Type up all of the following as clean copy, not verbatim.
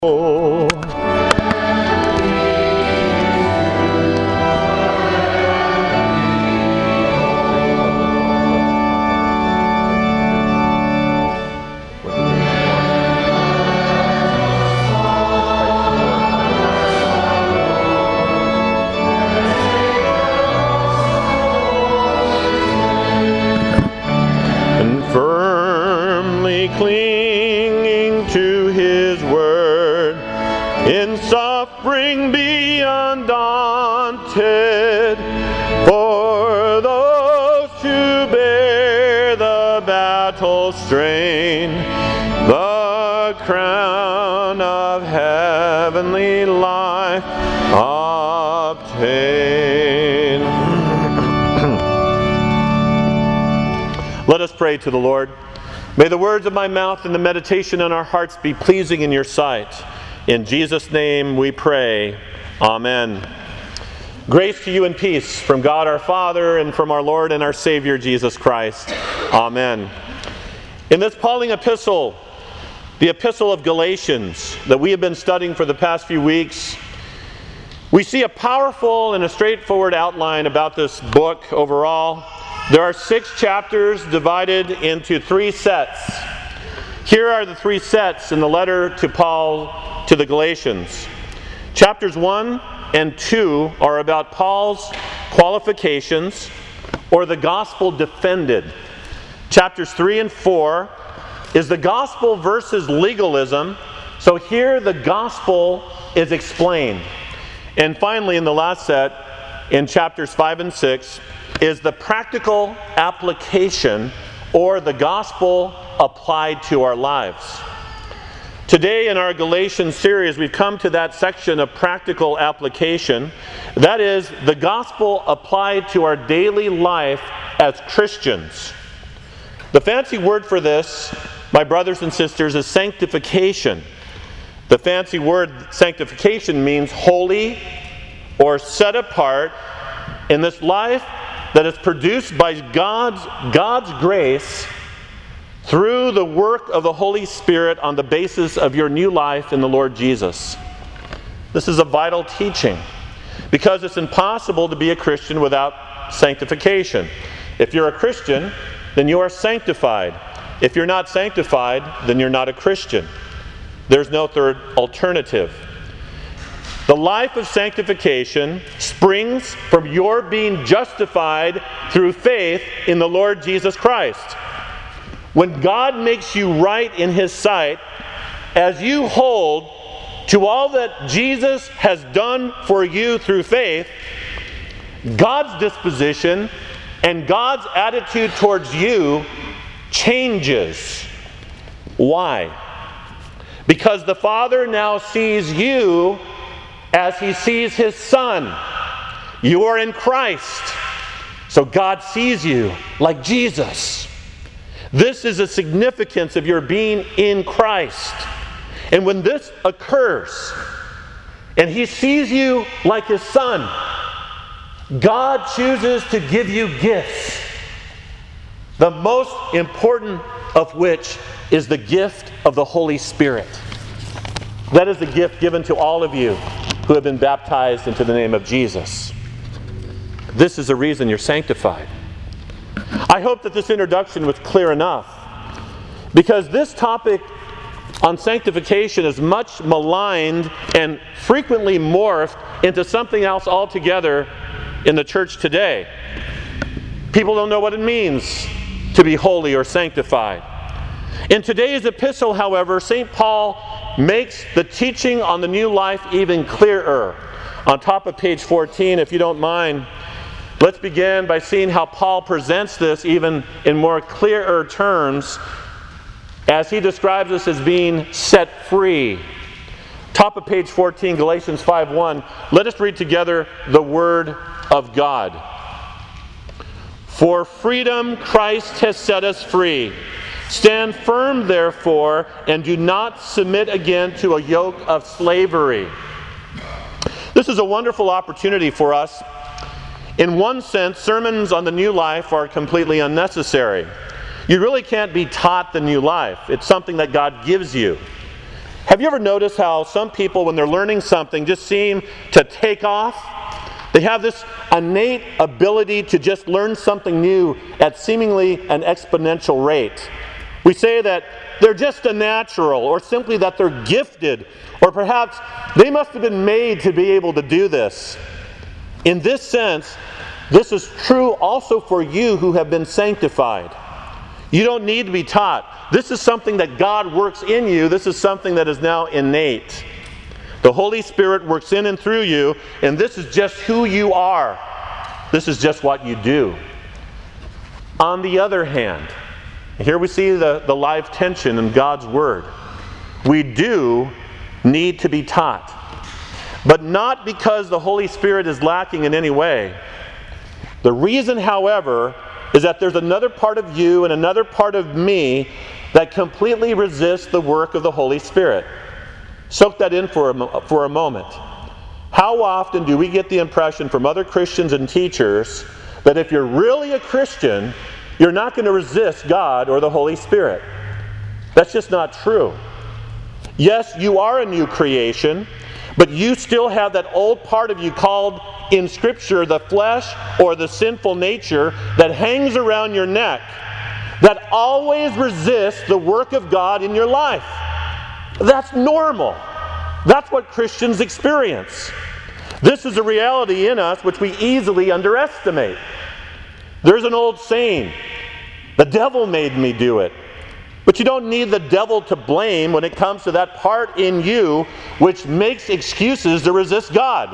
And firmly clinging to His word, in suffering be undaunted, for those who bear the battle strain, the crown of heavenly life obtain. Let us pray to the Lord. May the words of my mouth and the meditation on our hearts be pleasing in your sight. In Jesus' name we pray. Amen. Grace to you and peace from God our Father and from our Lord and our Savior Jesus Christ. Amen. In this Pauline epistle, the epistle of Galatians that we have been studying for the past few weeks, we see a powerful and a straightforward outline about this book overall. There are 6 chapters divided into 3 sets. Here are the 3 sets in the letter to Paul to the Galatians. Chapters 1 and 2 are about Paul's qualifications or the gospel defended. Chapters 3 and 4 is the gospel versus legalism. So here the gospel is explained. And finally, in the last set, in chapters 5 and 6, is the practical application or the gospel applied to our lives. Today in our Galatians series, we've come to that section of practical application. That is the gospel applied to our daily life as Christians. The fancy word for this, my brothers and sisters, is sanctification. The fancy word sanctification means holy or set apart in this life that is produced by God's grace through the work of the Holy Spirit on the basis of your new life in the Lord Jesus. This is a vital teaching because it's impossible to be a Christian without sanctification. If you're a Christian, then you are sanctified. If you're not sanctified, then you're not a Christian. There's no third alternative. The life of sanctification springs from your being justified through faith in the Lord Jesus Christ. When God makes you right in His sight, as you hold to all that Jesus has done for you through faith, God's disposition and God's attitude towards you changes. Why? Because the Father now sees you as He sees His Son. You are in Christ. So God sees you like Jesus. This is the significance of your being in Christ. And when this occurs, and He sees you like His Son, God chooses to give you gifts, the most important of which is the gift of the Holy Spirit. That is the gift given to all of you who have been baptized into the name of Jesus. This is the reason you're sanctified. I hope that this introduction was clear enough, because this topic on sanctification is much maligned and frequently morphed into something else altogether in the church today. People don't know what it means to be holy or sanctified. In today's epistle, however, St. Paul makes the teaching on the new life even clearer. On top of page 14, if you don't mind, let's begin by seeing how Paul presents this even in more clearer terms as he describes us as being set free. Top of page 14, Galatians 5:1. Let us read together the Word of God. For freedom Christ has set us free. Stand firm, therefore, and do not submit again to a yoke of slavery. This is a wonderful opportunity for us. In one sense, sermons on the new life are completely unnecessary. You really can't be taught the new life. It's something that God gives you. Have you ever noticed how some people, when they're learning something, just seem to take off? They have this innate ability to just learn something new at seemingly an exponential rate. We say that they're just a natural, or simply that they're gifted, or perhaps they must have been made to be able to do this. In this sense, this is true also for you who have been sanctified. You don't need to be taught. This is something that God works in you. This is something that is now innate. The Holy Spirit works in and through you, and this is just who you are. This is just what you do. On the other hand, here we see the live tension in God's Word. We do need to be taught. But not because the Holy Spirit is lacking in any way. The reason, however, is that there's another part of you and another part of me that completely resists the work of the Holy Spirit. Soak that in for a moment. How often do we get the impression from other Christians and teachers that if you're really a Christian, you're not going to resist God or the Holy Spirit? That's just not true. Yes, you are a new creation, but you still have that old part of you called in Scripture the flesh or the sinful nature that hangs around your neck, that always resists the work of God in your life. That's normal. That's what Christians experience. This is a reality in us which we easily underestimate. There's an old saying, the devil made me do it. But you don't need the devil to blame when it comes to that part in you which makes excuses to resist God.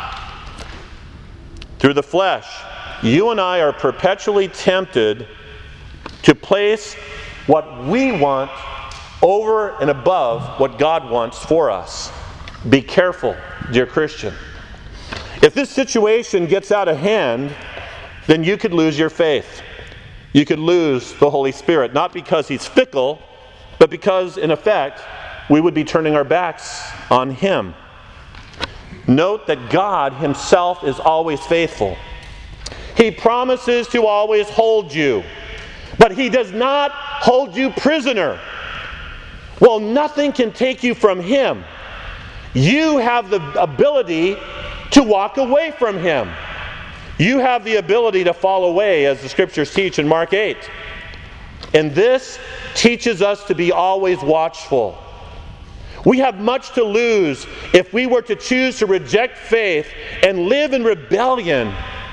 Through the flesh, you and I are perpetually tempted to place what we want over and above what God wants for us. Be careful, dear Christian. If this situation gets out of hand, then you could lose your faith. You could lose the Holy Spirit, not because He's fickle, but because, in effect, we would be turning our backs on Him. Note that God Himself is always faithful. He promises to always hold you, but He does not hold you prisoner. Well, nothing can take you from Him. You have the ability to walk away from Him. You have the ability to fall away, as the Scriptures teach in Mark 8. And this teaches us to be always watchful. We have much to lose if we were to choose to reject faith and live in rebellion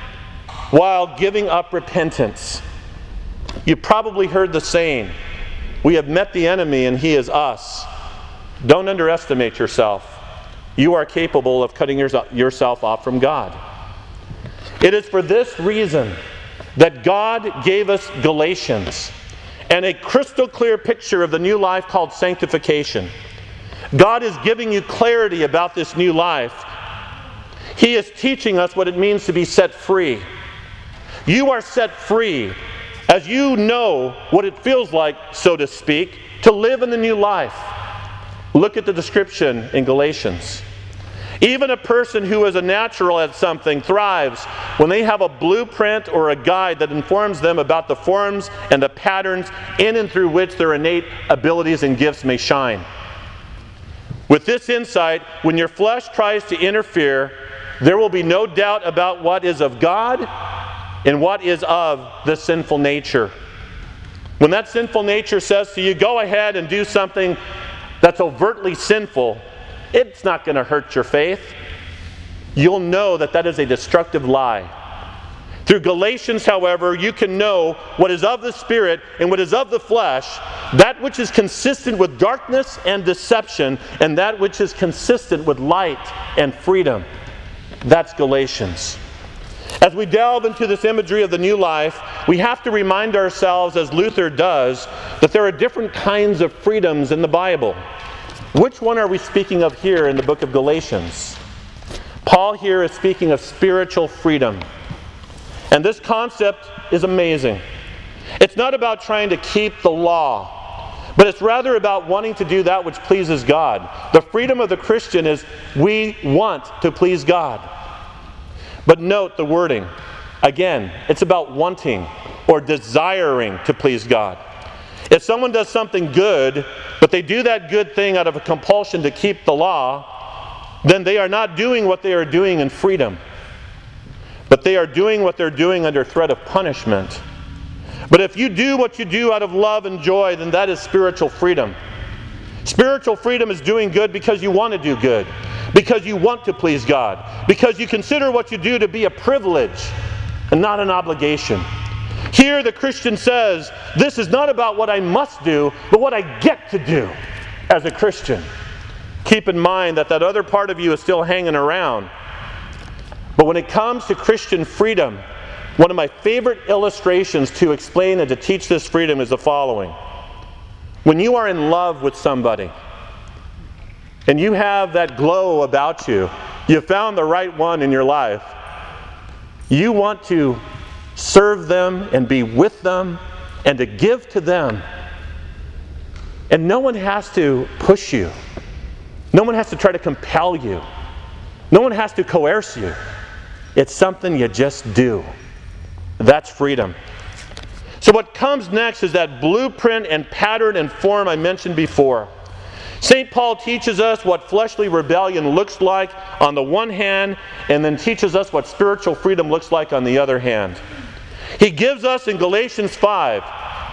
while giving up repentance. You probably heard the saying, we have met the enemy and he is us. Don't underestimate yourself. You are capable of cutting yourself off from God. It is for this reason that God gave us Galatians and a crystal clear picture of the new life called sanctification. God is giving you clarity about this new life. He is teaching us what it means to be set free. You are set free as you know what it feels like, so to speak, to live in the new life. Look at the description in Galatians. Even a person who is a natural at something thrives when they have a blueprint or a guide that informs them about the forms and the patterns in and through which their innate abilities and gifts may shine. With this insight, when your flesh tries to interfere, there will be no doubt about what is of God and what is of the sinful nature. When that sinful nature says to you, go ahead and do something that's overtly sinful, it's not going to hurt your faith. You'll know that that is a destructive lie. Through Galatians, however, you can know what is of the Spirit and what is of the flesh, that which is consistent with darkness and deception, and that which is consistent with light and freedom. That's Galatians. As we delve into this imagery of the new life, we have to remind ourselves, as Luther does, that there are different kinds of freedoms in the Bible. Which one are we speaking of here in the book of Galatians? Paul here is speaking of spiritual freedom. And this concept is amazing. It's not about trying to keep the law, but it's rather about wanting to do that which pleases God. The freedom of the Christian is we want to please God. But note the wording. Again, it's about wanting or desiring to please God. If someone does something good, but they do that good thing out of a compulsion to keep the law, then they are not doing what they are doing in freedom, but they are doing what they're doing under threat of punishment. But if you do what you do out of love and joy, then that is spiritual freedom. Spiritual freedom is doing good because you want to do good, because you want to please God, because you consider what you do to be a privilege and not an obligation. Here the Christian says, this is not about what I must do, but what I get to do as a Christian. Keep in mind that other part of you is still hanging around. But when it comes to Christian freedom, one of my favorite illustrations to explain and to teach this freedom is the following. When you are in love with somebody, and you have that glow about you, you found the right one in your life, you want to serve them and be with them and to give to them. And no one has to push you. No one has to try to compel you. No one has to coerce you. It's something you just do. That's freedom. So what comes next is that blueprint and pattern and form I mentioned before. St. Paul teaches us what fleshly rebellion looks like on the one hand, and then teaches us what spiritual freedom looks like on the other hand. He gives us in Galatians 5,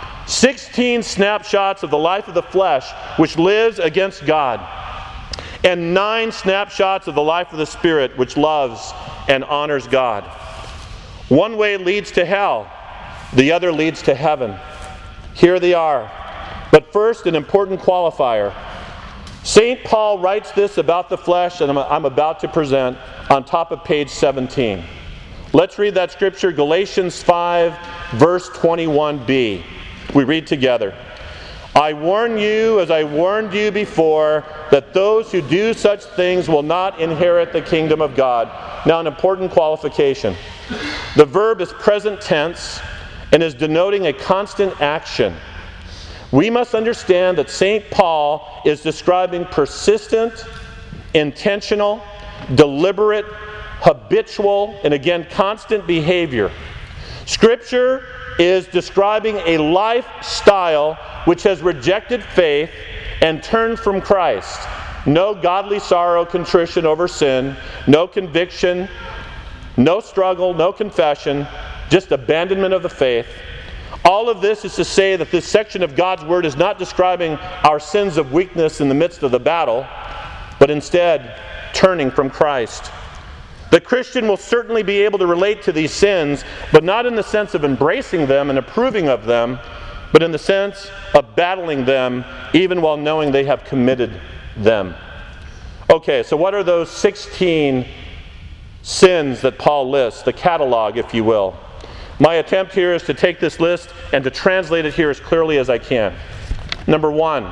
16 snapshots of the life of the flesh which lives against God, and 9 snapshots of the life of the Spirit which loves and honors God. One way leads to hell, the other leads to heaven. Here they are. But first, an important qualifier. St. Paul writes this about the flesh that I'm about to present on top of page 17. Let's read that scripture, Galatians 5, verse 21b. We read together. I warn you, as I warned you before, that those who do such things will not inherit the kingdom of God. Now, an important qualification. The verb is present tense and is denoting a constant action. We must understand that St. Paul is describing persistent, intentional, deliberate, habitual, and again, constant behavior. Scripture is describing a lifestyle which has rejected faith and turned from Christ. No godly sorrow, contrition over sin, no conviction, no struggle, no confession, just abandonment of the faith. All of this is to say that this section of God's Word is not describing our sins of weakness in the midst of the battle, but instead turning from Christ. The Christian will certainly be able to relate to these sins, but not in the sense of embracing them and approving of them, but in the sense of battling them even while knowing they have committed them. Okay, so what are those 16 sins that Paul lists, the catalog, if you will? My attempt here is to take this list and to translate it here as clearly as I can. Number 1,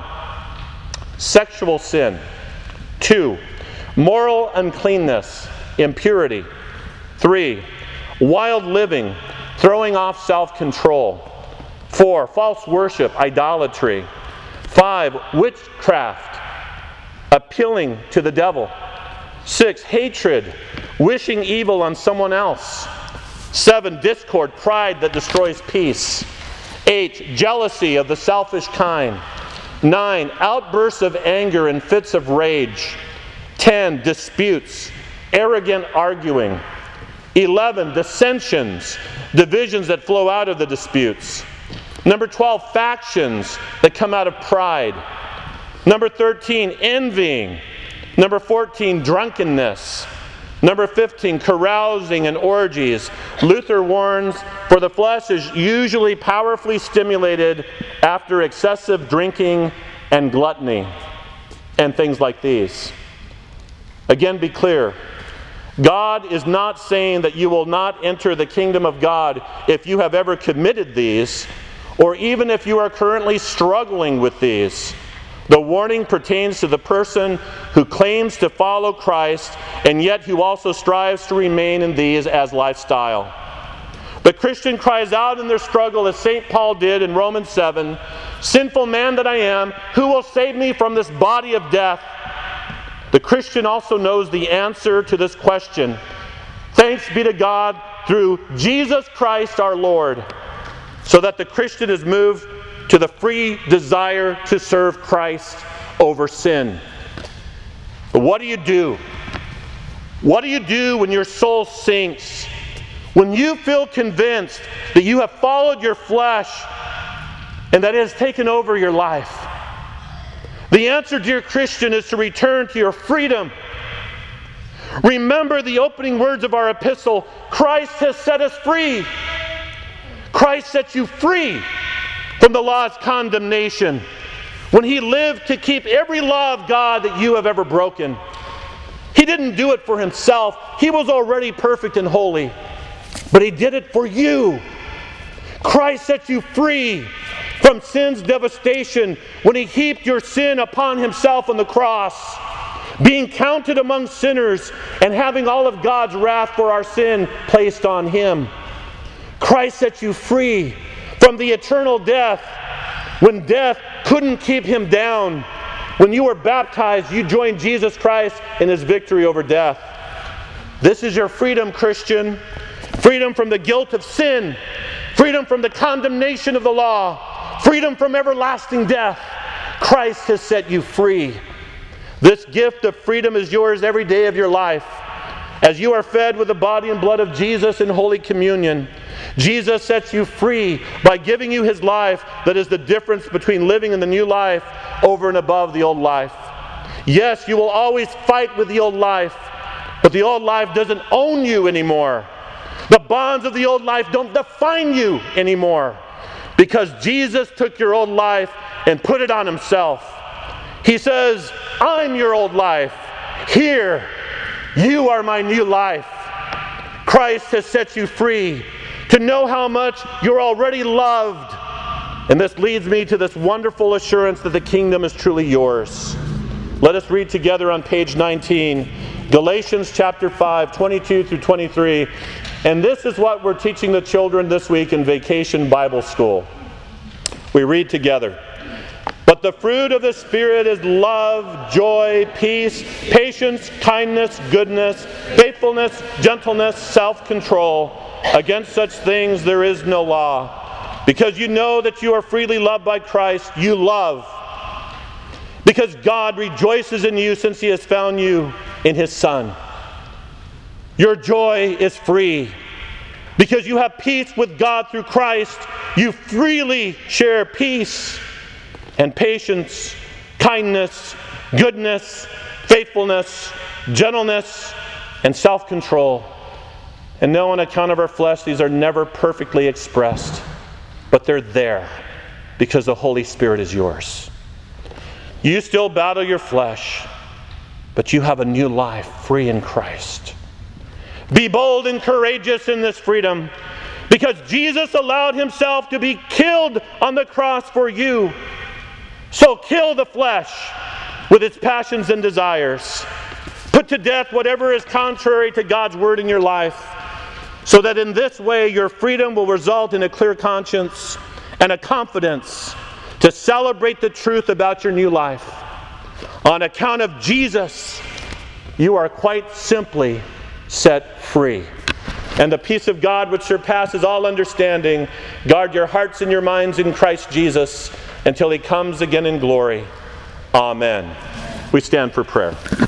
sexual sin. 2, moral uncleanness, impurity. 3, wild living, throwing off self-control. 4, false worship, idolatry. 5, witchcraft, appealing to the devil. 6, hatred, wishing evil on someone else. 7, discord, pride that destroys peace. 8, jealousy of the selfish kind. 9, outbursts of anger and fits of rage. 10, disputes, arrogant arguing. 11, dissensions, divisions that flow out of the disputes. Number 12, factions that come out of pride. Number 13, envying. Number 14, drunkenness. Number 15, carousing and orgies. Luther warns, for the flesh is usually powerfully stimulated after excessive drinking and gluttony, and things like these. Again, be clear. God is not saying that you will not enter the kingdom of God if you have ever committed these, or even if you are currently struggling with these. The warning pertains to the person who claims to follow Christ and yet who also strives to remain in these as lifestyle. The Christian cries out in their struggle, as St. Paul did in Romans 7, "Sinful man that I am, who will save me from this body of death?" The Christian also knows the answer to this question. Thanks be to God through Jesus Christ our Lord, so that the Christian is moved to the free desire to serve Christ over sin. But what do you do? What do you do when your soul sinks? When you feel convinced that you have followed your flesh and that it has taken over your life? The answer, dear Christian, is to return to your freedom. Remember the opening words of our epistle. Christ has set us free. Christ set you free from the law's condemnation when He lived to keep every law of God that you have ever broken. He didn't do it for Himself. He was already perfect and holy. But He did it for you. Christ set you free from sin's devastation when He heaped your sin upon Himself on the cross, being counted among sinners and having all of God's wrath for our sin placed on Him. Christ set you free from the eternal death when death couldn't keep Him down. When you were baptized, you joined Jesus Christ in His victory over death. This is your freedom, Christian. Freedom from the guilt of sin. Freedom from the condemnation of the law. Freedom from everlasting death. Christ has set you free. This gift of freedom is yours every day of your life. As you are fed with the body and blood of Jesus in Holy Communion, Jesus sets you free by giving you His life that is the difference between living in the new life over and above the old life. Yes, you will always fight with the old life, but the old life doesn't own you anymore. The bonds of the old life don't define you anymore, because Jesus took your old life and put it on Himself. He says, I'm your old life. Here, you are my new life. Christ has set you free to know how much you're already loved. And this leads me to this wonderful assurance that the kingdom is truly yours. Let us read together on page 19, Galatians chapter 5, 22 through 23. And this is what we're teaching the children this week in Vacation Bible School. We read together. But the fruit of the Spirit is love, joy, peace, patience, kindness, goodness, faithfulness, gentleness, self-control. Against such things there is no law. Because you know that you are freely loved by Christ, you love. Because God rejoices in you since He has found you in His Son. Your joy is free. Because you have peace with God through Christ, you freely share peace and patience, kindness, goodness, faithfulness, gentleness, and self-control. And no, on account of our flesh, these are never perfectly expressed, but they're there because the Holy Spirit is yours. You still battle your flesh, but you have a new life free in Christ. Be bold and courageous in this freedom, because Jesus allowed Himself to be killed on the cross for you. So kill the flesh with its passions and desires. Put to death whatever is contrary to God's word in your life, so that in this way your freedom will result in a clear conscience and a confidence to celebrate the truth about your new life. On account of Jesus, you are quite simply set free. And the peace of God, which surpasses all understanding, guard your hearts and your minds in Christ Jesus until He comes again in glory. Amen. We stand for prayer.